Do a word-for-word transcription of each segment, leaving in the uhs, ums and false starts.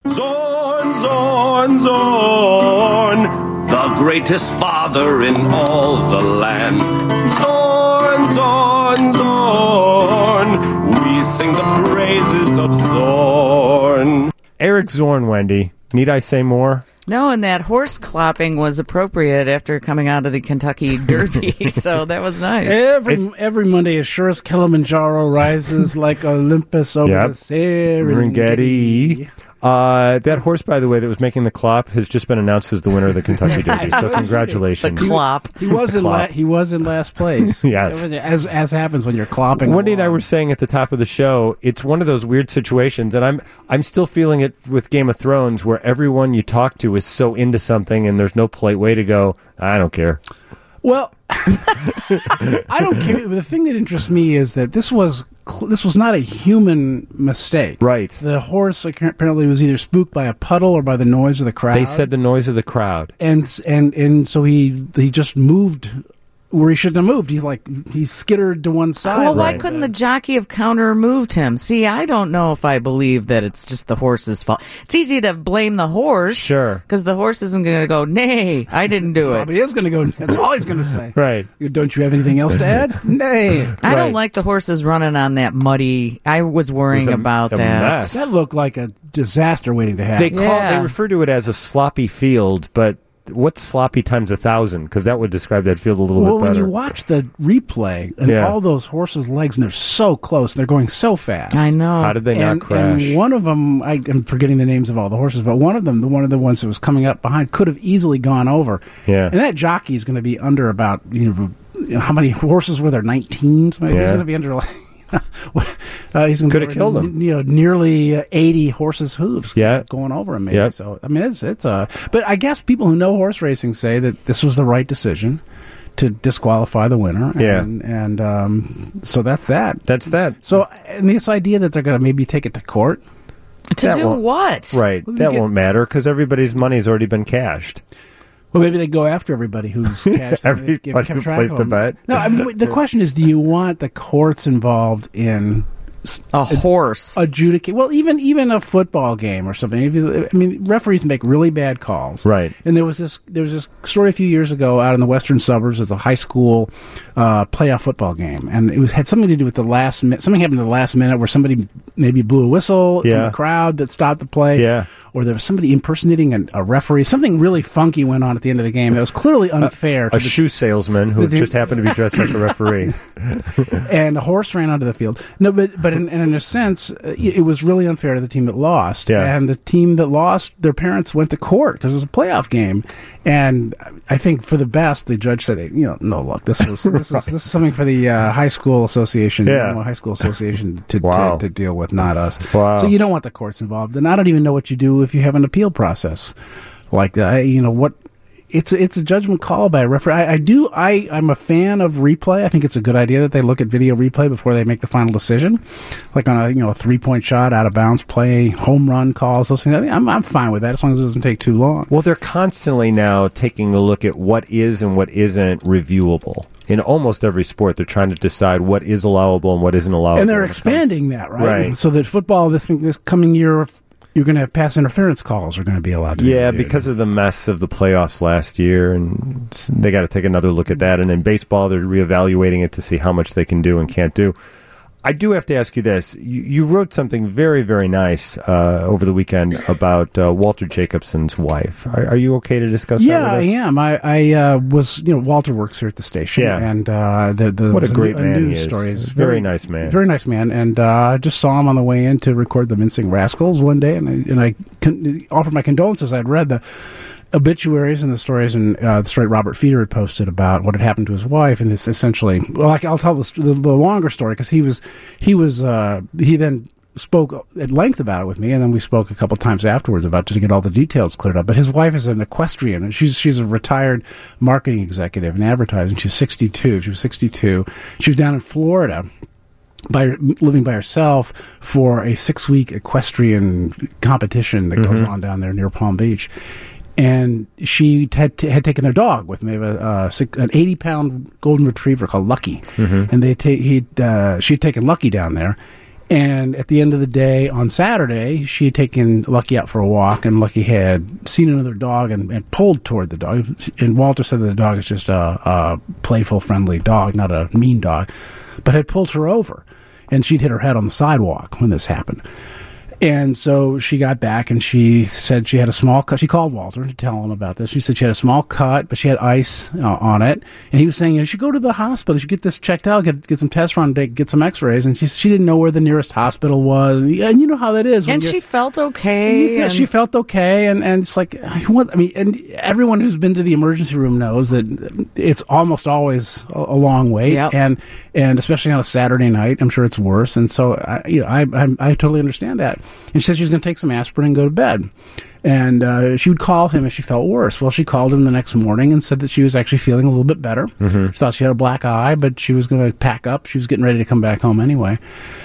Zorn, Zorn, Zorn, the greatest father in all the land. Zorn, Zorn, Zorn, we sing the praises of Zorn. Eric Zorn, Wendy. Need I say more? No, and that horse clopping was appropriate after coming out of the Kentucky Derby, so that was nice. Every It's, every Monday, as sure as Kilimanjaro rises like Olympus over Yep. the Serengeti. Serengeti. Uh, that horse, by the way, that was making the clop has just been announced as the winner of the Kentucky Derby. So The congratulations. clop. He was in la- Clop. he was in last place. Yes. It was- as as happens when you're clopping. Wendy and I along. were saying at the top of the show, it's one of those weird situations, and I'm I'm still feeling it with Game of Thrones, where everyone you talk to is so into something, and there's no polite way to go, I don't care. Well, I don't care. The thing that interests me is that this was cl- this was not a human mistake. Right. The horse apparently was either spooked by a puddle or by the noise of the crowd. They said the noise of the crowd. and and and so he he just moved where he shouldn't have moved. He like he skittered to one side. Well, why Right. couldn't the jockey have counter moved him? See, I don't know if I believe that it's just the horse's fault. It's easy to blame the horse. Sure. Because the horse isn't going to go, nay, I didn't do it. Probably is going to go. That's all he's going to say. Right. Don't you have anything else to add? Nay. I Right. don't like the horses running on that muddy. I was worrying It was a- about a that. mess. That looked like a disaster waiting to happen. They call Yeah. they refer to it as a sloppy field, but what's sloppy times a thousand? Because that would describe that field a little well, bit when better. you watch the replay and Yeah. all those horses' legs, and they're so close, they're going so fast. I know. How did they and, not crash? and one of them, I am forgetting the names of all the horses, but one of them, the one of the ones that was coming up behind, could have easily gone over. Yeah. And that jockey is going to be under about, you know, you know, how many horses were there? nineteen? So maybe Yeah. he's going to be under like. uh, he's gonna Could be have killed him. You know, nearly uh, eighty horses' hooves. Yeah. going over him. Maybe. Yep. So I mean, it's it's a. But I guess people who know horse racing say that this was the right decision to disqualify the winner. Yeah. and, and um, so that's that. That's that. So and this idea that they're going to maybe take it to court. To That do won't- what? Right. Well, That you get- won't matter because everybody's money's already been cashed. Well, maybe they go after everybody who's cashed. Everybody Give- kept who track placed of a them. bet. No, I mean, the question is, do you want the courts involved in A horse. adjudicate? Well, even even a football game or something. If you, I mean, referees make really bad calls. Right. And there was this there was this story a few years ago out in the western suburbs. It's a high school uh, playoff football game, and it was had something to do with the last minute. Something happened at the last minute where somebody maybe blew a whistle from Yeah. the crowd that stopped the play. Yeah. Or there was somebody impersonating an, a referee. Something really funky went on at the end of the game. It was clearly unfair. to A the, shoe salesman who the- just happened to be dressed like a referee. and a horse ran onto the field. No, but but in, in a sense, uh, it was really unfair to the team that lost. Yeah. And the team that lost, their parents went to court because it was a playoff game. And I think for the best, the judge said, you know, no, look, this was this is this is something for the uh, high school association, Yeah. Illinois High School Association to, Wow. to to deal with, not us. Wow. So you don't want the courts involved, and I don't even know what you do if you have an appeal process like that. You know what? It's it's a judgment call by a referee. I, I do. I I'm a fan of replay. I think it's a good idea that they look at video replay before they make the final decision, like on a you know a three point shot, out of bounds play, home run calls, those things. I mean, I'm I'm fine with that as long as it doesn't take too long. Well, they're constantly now taking a look at what is and what isn't reviewable. In almost every sport, they're trying to decide what is allowable and what isn't allowable. And they're when it comes- expanding that, right? Right. So that football this thing, this coming year, you're going to have pass interference calls are going to be allowed to be Yeah, reviewed. because of the mess of the playoffs last year, and s- they got to take another look at that. And in baseball, they're reevaluating it to see how much they can do and can't do. I do have to ask you this. You, you wrote something very, very nice uh, over the weekend about uh, Walter Jacobson's wife. Are, are you okay to discuss Yeah, that I with us? am. I, I uh, was, you know, Walter works here at the station, Yeah. and uh, the the What a was great a man he news is. story. It's Very nice man. very nice man. And uh, I just saw him on the way in to record the Mincing Rascals one day, and I, and I con- offered my condolences. I'd read the obituaries and the stories, and uh, the story Robert Feeder had posted about what had happened to his wife, and this essentially. Well, I, I'll tell the, the, the longer story because he was he was uh, he then spoke at length about it with me, and then we spoke a couple times afterwards about to get all the details cleared up. But his wife is an equestrian, and she's she's a retired marketing executive in advertising. She's sixty-two. She was sixty-two. She was down in Florida, by living by herself for a six-week equestrian competition that goes on down there near Palm Beach. And she had t- had taken their dog with me, a, uh, six, an eighty-pound golden retriever called Lucky, and they ta- he'd uh, she'd taken Lucky down there. And at the end of the day, on Saturday, she had taken Lucky out for a walk, and Lucky had seen another dog and, and pulled toward the dog. And Walter said that the dog is just a, a playful, friendly dog, not a mean dog, but had pulled her over. And she'd hit her head on the sidewalk when this happened. And so she got back and she said she had a small cut. She called Walter to tell him about this. She said she had a small cut, but she had ice uh, on it. And he was saying, you should go to the hospital. You should get this checked out, get get some tests run, get some x-rays. And she she didn't know where the nearest hospital was. And you know how that is. And she felt okay. And she felt okay. And, and it's like, what, I mean, and everyone who's been to the emergency room knows that it's almost always a, a long wait. Yep. And and especially on a Saturday night, I'm sure it's worse. And so, I, you know, I, I, I totally understand that. And she said she was going to take some aspirin and go to bed. And uh, she would call him if she felt worse. Well, she called him the next morning and said that she was actually feeling a little bit better. Mm-hmm. She thought she had a black eye, but she was going to pack up. She was getting ready to come back home anyway.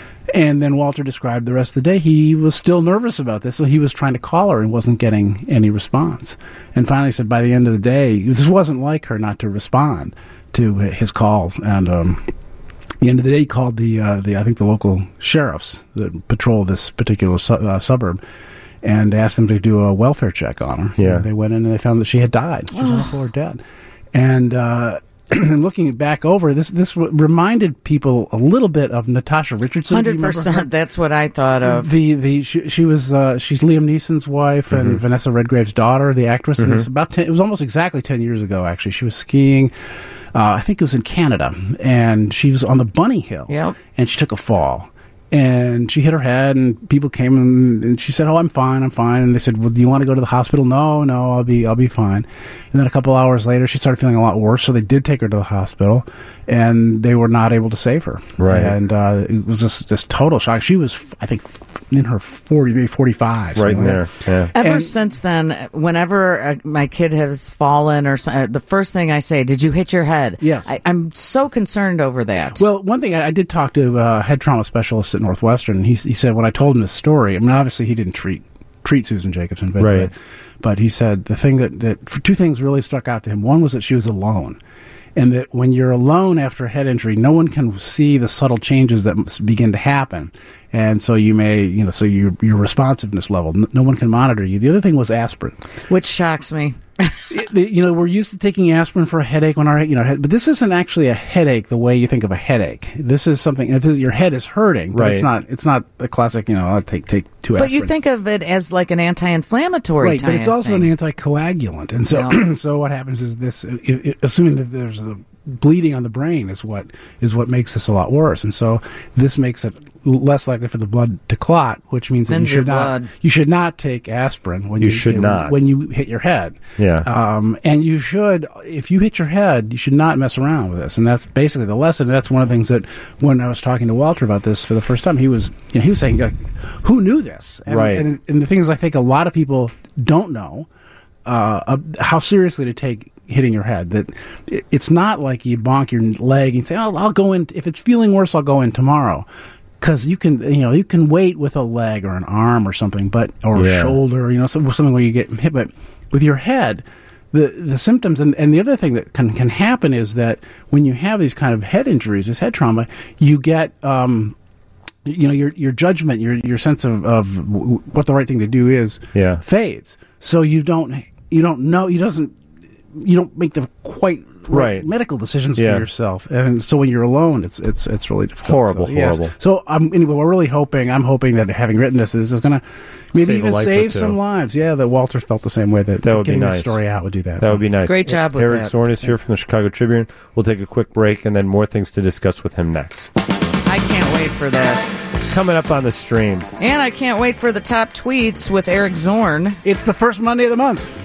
And then Walter described the rest of the day. He was still nervous about this, so he was trying to call her and wasn't getting any response. And finally said by the end of the day, this wasn't like her not to respond to his calls. And um at the end of the day, he called the, uh, the I think, the local sheriffs that patrol this particular su- uh, suburb and asked them to do a welfare check on her. Yeah. And they went in and they found that she had died. She was on the floor dead. And, uh, and looking back over, this this w- reminded people a little bit of Natasha Richardson. one hundred percent. That's what I thought of. The the she, she was uh, she's Liam Neeson's wife and Mm-hmm. Vanessa Redgrave's daughter, the actress. Mm-hmm. And it's about ten, it was almost exactly ten years ago. Actually, she was skiing. Uh, I think it was in Canada, and she was on the Bunny Hill, Yep. and she took a fall, and she hit her head, and people came, and, and she said, "Oh, I'm fine, I'm fine." And they said, "Well, do you want to go to the hospital?" "No, no, I'll be, I'll be fine." And then a couple hours later, she started feeling a lot worse, so they did take her to the hospital, and they were not able to save her. Right. And uh, it was just this total shock. She was, I think, in her forty, maybe forty-five, Right in like there. that. Yeah. Ever And- since then, whenever uh, my kid has fallen, or so- uh, the first thing I say, "Did you hit your head?" Yes. I, I'm so concerned over that. Well, one thing, I, I did talk to a head trauma specialist at Northwestern, and he, he said when I told him this story, I mean, obviously he didn't treat treat Susan Jacobson, but, Right. but, but he said the thing that, that, two things really stuck out to him. One was that she was alone. And that when you're alone after a head injury, no one can see the subtle changes that must begin to happen. And so you may, you know, so your your responsiveness level, n- no one can monitor you. The other thing was aspirin. Which shocks me. It- the- you know, we're used to taking aspirin for a headache when our, you know, head, but this isn't actually a headache the way you think of a headache. This is something, if this, your head is hurting, but it's Right. not, it's not the classic, you know, I'll take, take two But aspirin. you think of it as like an anti-inflammatory Right, type but it's also thing. an anticoagulant. And so, Yeah. so what happens is this, i i assuming that there's a bleeding on the brain is what, is what makes this a lot worse. And so this makes it less likely for the blood to clot, which means that you Thins your should not, blood. you should not take aspirin when You you, should not. when you hit your head. Yeah. Um, and you should, if you hit your head, you should not mess around with this. And that's basically the lesson. That's one of the things that when I was talking to Walter about this for the first time, he was, you know, he was saying, like, who knew this? And, Right. And, and the thing is, I think a lot of people don't know uh, uh, how seriously to take hitting your head. That it, it's not like you bonk your leg and say, "Oh, I'll go in if it's feeling worse. I'll go in tomorrow." Because you can, you know, you can wait with a leg or an arm or something, but or Yeah. a shoulder, you know, some- something where you get hit. But with your head, the the symptoms and, and the other thing that can can happen is that when you have these kind of head injuries, this head trauma, you get. Um, you know, your your judgment, your your sense of, of w- what the right thing to do is Yeah. fades. So you don't you don't know you doesn't you don't make the quite Right. medical decisions Yeah. for yourself. And so when you're alone, it's it's it's really difficult. Horrible, So, yes. horrible. So I'm anyway. We're really hoping. I'm hoping that having written this, this is going to maybe Save a even life or save two. some lives. Yeah, that Walter felt the same way. That, That would be getting nice. the story out would do that. That So- would be nice. Great job with Eric that. Zorn is here from the Chicago Tribune. We'll take a quick break and then more things to discuss with him next. I can't wait for that. It's coming up on the stream. And I can't wait for the top tweets with Eric Zorn. It's the first Monday of the month.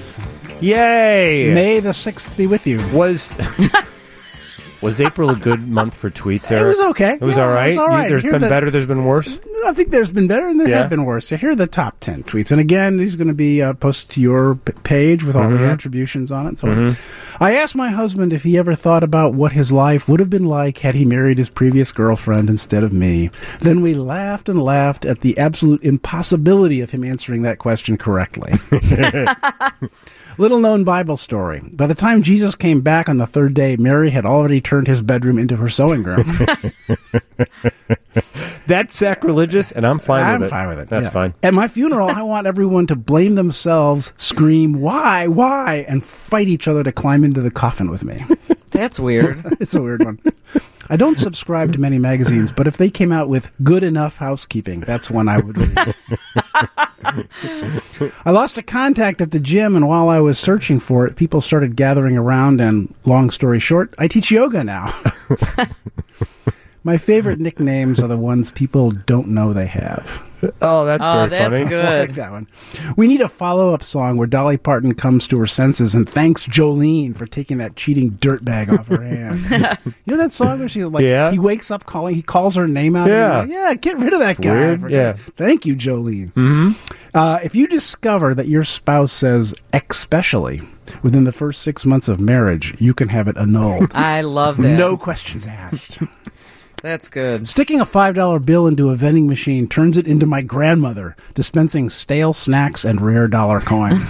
Yay! May the sixth be with you. Was was April a good month for tweets, Eric? It was okay. It was Yeah, all right. it was all right. You- There's Here been the- better. There's been worse. I think there's been better and there Yeah. have been worse. So here are the top ten tweets. And again, these are going to be uh, posted to your p- page with all Mm-hmm. the attributions on it. So I asked my husband if he ever thought about what his life would have been like had he married his previous girlfriend instead of me. Then we laughed and laughed at the absolute impossibility of him answering that question correctly. Little known Bible story. By the time Jesus came back on the third day, Mary had already turned his bedroom into her sewing room. That's sacrilegious, and I'm fine I'm with it. fine with it. That's yeah. fine. At my funeral, I want everyone to blame themselves, scream, why, why, and fight each other to climb into the coffin with me. That's weird. It's a weird one. I don't subscribe to many magazines, but if they came out with good enough housekeeping, that's one I would read. I lost a contact at the gym, and while I was searching for it, people started gathering around, and long story short, I teach yoga now. My favorite nicknames are the ones people don't know they have. Oh, that's Oh, very that's funny. good. I like that one. We need a follow-up song where Dolly Parton comes to her senses and thanks Jolene for taking that cheating dirtbag off her hands. You know that song where she like Yeah. he wakes up calling, he calls her name out. Yeah. And like, yeah, get rid of that guy. weird. For- Yeah. Thank you, Jolene. Mm-hmm. Uh, if you discover that your spouse says "especially" within the first six months of marriage, you can have it annulled. I love that. No questions asked. That's good. Sticking a five dollar bill into a vending machine turns it into my grandmother, dispensing stale snacks and rare dollar coins.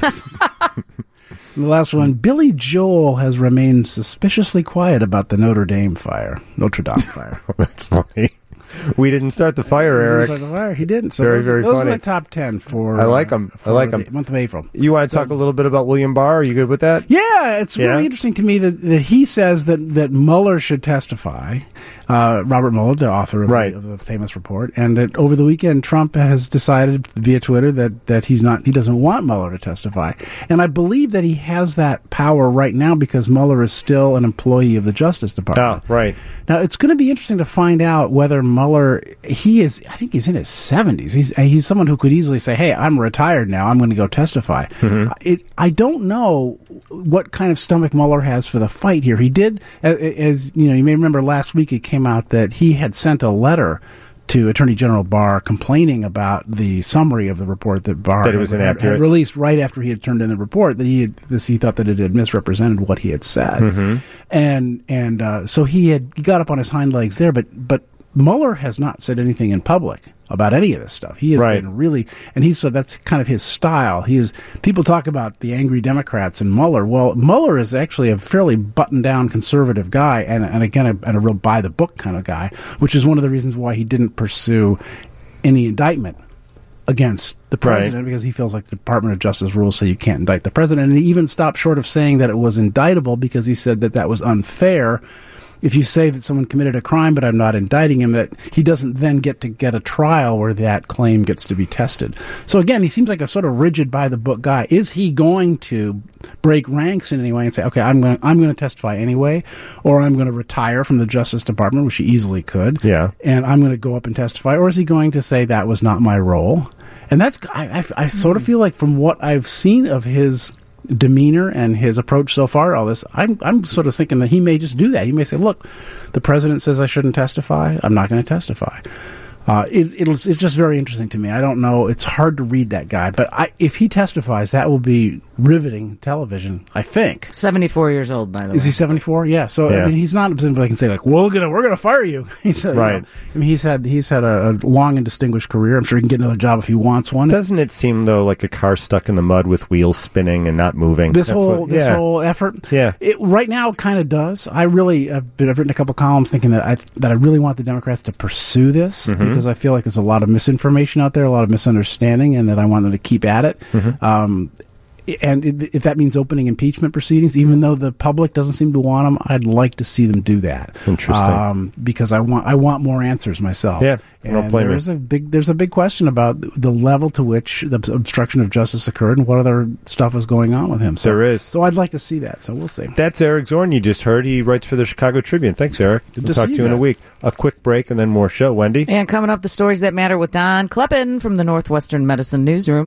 And the last one, Billy Joel has remained suspiciously quiet about the Notre Dame fire. Notre Dame fire. That's funny. We didn't start the fire, He Eric. didn't start the fire. He didn't. So Very, those, very those funny. are the top ten for. I like 'em. uh, I like for 'em. the month of April. You want to talk a little bit about William Barr? Are you good with that? Yeah, it's Yeah? really interesting to me that, that he says that, that Mueller should testify, uh, Robert Mueller, the author of, Right. the, of the famous report, and that over the weekend Trump has decided via Twitter that, that he's not he doesn't want Mueller to testify. And I believe that he has that power right now because Mueller is still an employee of the Justice Department. Oh, right. Now, it's going to be interesting to find out whether Mueller, he is, I think he's in his seventies. He's he's someone who could easily say, hey, I'm retired now. I'm going to go testify. Mm-hmm. It, I don't know what kind of stomach Mueller has for the fight here. He did, as, as you know, you may remember last week it came out that he had sent a letter to Attorney General Barr complaining about the summary of the report that Barr That it was had, had, inaccurate. had released right after he had turned in the report, that he had, this, he thought that it had misrepresented what he had said. Mm-hmm. And and uh, so he had he got up on his hind legs there, but but Mueller has not said anything in public about any of this stuff. He has Right. been really, and he said that's kind of his style. He is, people talk about the angry Democrats and Mueller. Well, Mueller is actually a fairly buttoned down conservative guy, and and again, a, and a real by the book kind of guy, which is one of the reasons why he didn't pursue any indictment against the president, Right. because he feels like the Department of Justice rules say you can't indict the president. And he even stopped short of saying that it was indictable because he said that that was unfair. If you say that someone committed a crime, but I'm not indicting him, that he doesn't then get to get a trial where that claim gets to be tested. So again, he seems like a sort of rigid by the book guy. Is he going to break ranks in any way and say, okay, I'm going to, I'm going to testify anyway, or I'm going to retire from the Justice Department, which he easily could. Yeah. And I'm going to go up and testify, or is he going to say that was not my role? And that's, I, I, I sort of feel like from what I've seen of his demeanor and his approach so far, all this, I'm I'm sort of thinking that he may just do that. He may say, "Look, the president says I shouldn't testify. I'm not going to testify." Uh, it, it'll, it's just very interesting to me. I don't know. It's hard to read that guy, but I, if he testifies, that will be riveting television, I think. seventy-four years old, by the Is way. he seventy-four? Yeah. So Yeah. I mean, he's not something I can say like, "Well, we're gonna we're gonna fire you." He said, Right. you know, I mean, he's had he's had a, a long and distinguished career. I'm sure he can get another job if he wants one. Doesn't it seem, though, like a car stuck in the mud with wheels spinning and not moving? This That's whole what- this yeah. whole effort, Yeah. it, right now it kind of does. I really I've, been, I've written a couple columns thinking that I that I really want the Democrats to pursue this Mm-hmm. because I feel like there's a lot of misinformation out there, a lot of misunderstanding, and that I want them to keep at it. Mm-hmm. Um, and if that means opening impeachment proceedings, even though the public doesn't seem to want them, I'd like to see them do that. Interesting. um, because I want I want more answers myself. Yeah, I don't and blame you. there's a big there's a big question about the level to which the obstruction of justice occurred and what other stuff is going on with him. So, There is. So I'd like to see that. So we'll see. That's Eric Zorn you just heard. He writes for the Chicago Tribune. Thanks, Eric. Good we'll to talk see to you you in a guys. week. A quick break and then more show. Wendy? And coming up, the stories that matter with Don Kleppen from the Northwestern Medicine Newsroom.